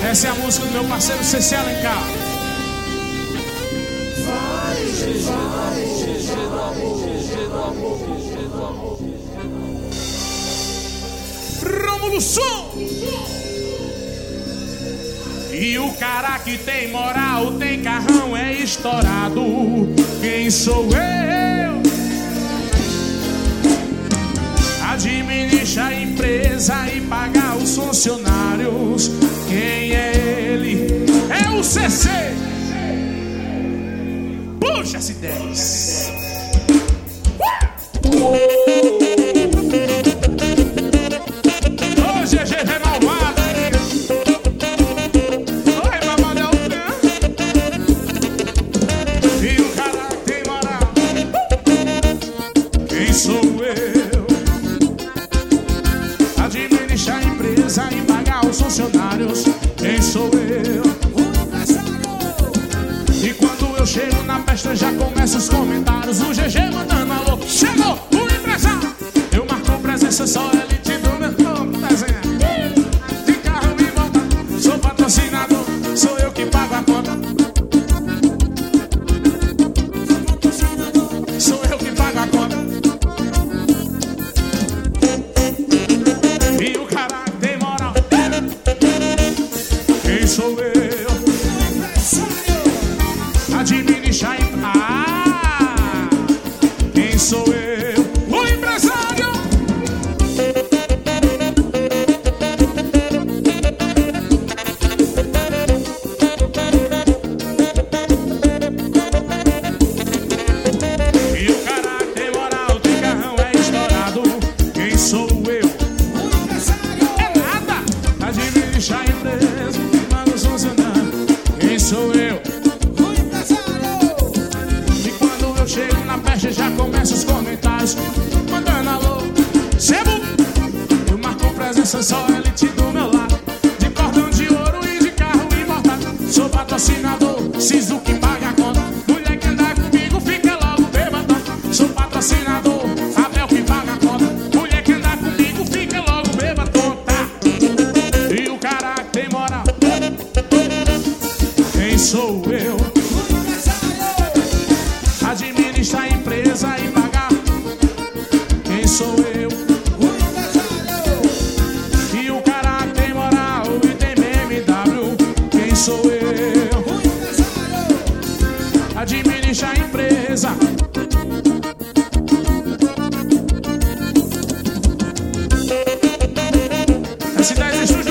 Essa é a música do meu parceiro CC Alencar. Rômulo Som. E o cara que tem moral, tem carrão, é estourado. Quem sou eu? Administra a empresa e paga os funcionários. Quem é ele? É o CC. Puxa esse 10. Ô GG Renovado. Oi, Mamadão. E o cara que tem moral, quem sou eu? Administrar a empresa e pagar os funcionários. Quem sou eu? E quando eu chego na festa já começam os comentários. O GG mandando alô. Chegou o empresário. Eu marco presença, só elite do meu corpo. Desenha de carro e moto. Sou patrocinador, sou eu que pago a conta. Sou eu que pago a conta. E o cara que tem moral, quem sou eu? Administrar a empresa. Ah, quem sou eu? O empresário. E o cara que tem moral, tem carrão, é estourado. Quem sou eu? É nada. Administrar a empresa, manda os funcionários. Quem sou eu? E quando eu chego na festa já começam os comentários. Mandando alô. Sebo. Eu marco presença, só elite do meu lado. De cordão de ouro e de carro importado. Sou patrocinador, Sisu que paga a conta. Mulher que anda comigo fica logo bêbada. Sou patrocinador, Abel que paga a conta. Mulher que anda comigo fica logo bêbada. E o cara que tem moral, quem sou eu? Administrar a empresa e pagar. Quem sou eu? E o cara que tem moral e tem BMW. Quem sou eu? Administrar a empresa. S10 Estúdio